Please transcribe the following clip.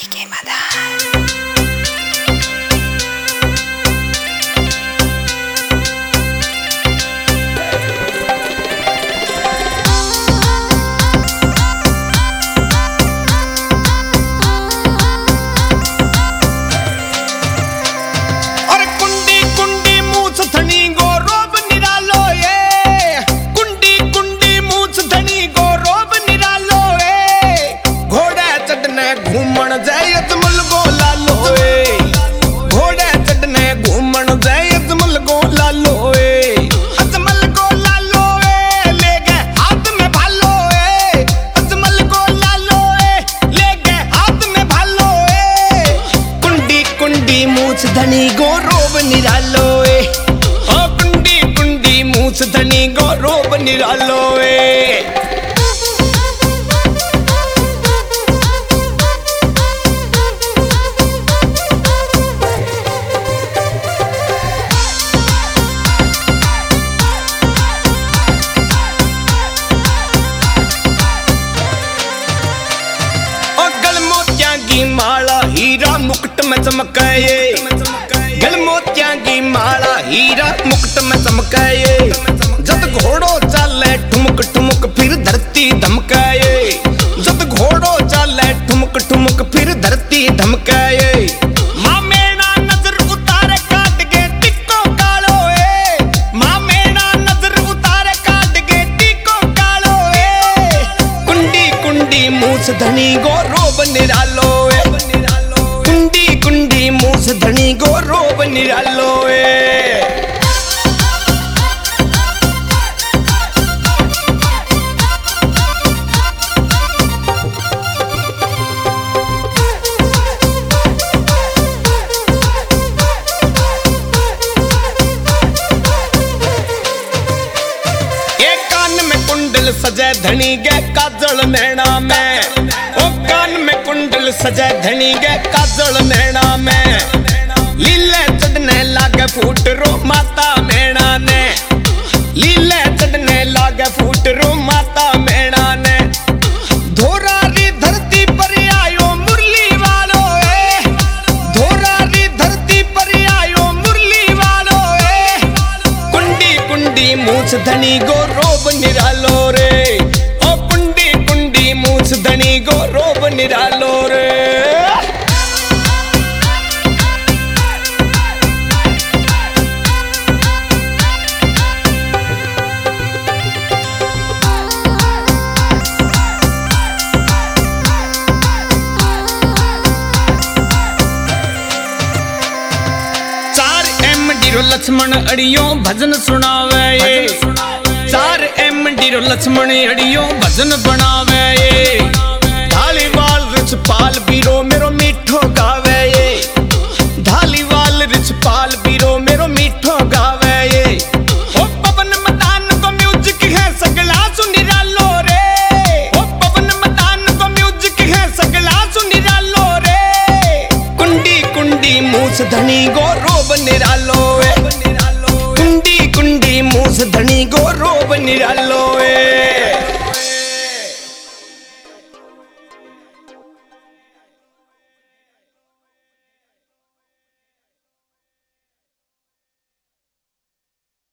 के मदार। धनी गो रोब निरालो ओ कुंडी कुंडी मूछ धनी गो रोब निरालो माला हीरा मुकुट में चमकाए गल मोतियां की माला हीरा मुकुट में चमकाए जब घोड़ो चाले ठुमक ठुमक फिर धरती धमकाए जब घोड़ो चाले ठुमक ठुमक फिर धरती धमकाए मां मेरा नजर उतारे काट के टिक्को कालो मां मेरा नजर उतारे काट के टिक्को कालो कुंडी कुंडी मूछ धनी गो रोब निरालो कुंडी कुंडी मूछ धनी गो रोब निरालो सजय धनी गे काजल नैना में ओ कान में कुंडल सजय धनी गे काजल नैना में लीले चढ़ने लागे फूट रो माता मैना ने लीले चढ़ने लागे फूट रो माता मैना ने धोरारी धरती पर आयो मुरली वालो धोरारी धरती पर आयो मुरली वालो कुंडी कुंडी मूछ धनी गो रोब निरालो रे ओ कुंडी कुंडी मूछ धनी गो रोब निरालो रे लक्ष्मण अड़ियो भजन सुनावे 4 MD लक्ष्मण अड़ियो भजन बनावे धालीवाल रिछपाल बीरो मेरो मीठो गावे धालीवाल रिछपाल बीरो मेरो मीठो गावे ओ पवन मदान को म्यूजिक है सगला सुनिरालो रे ओ पवन मदान को म्यूजिक है सगला सुनिरालो रे कुंडी कुंडी मूछ धनी गो रोब निरालो कुंडी कुंडी मूछ धनी गो रोब निरालो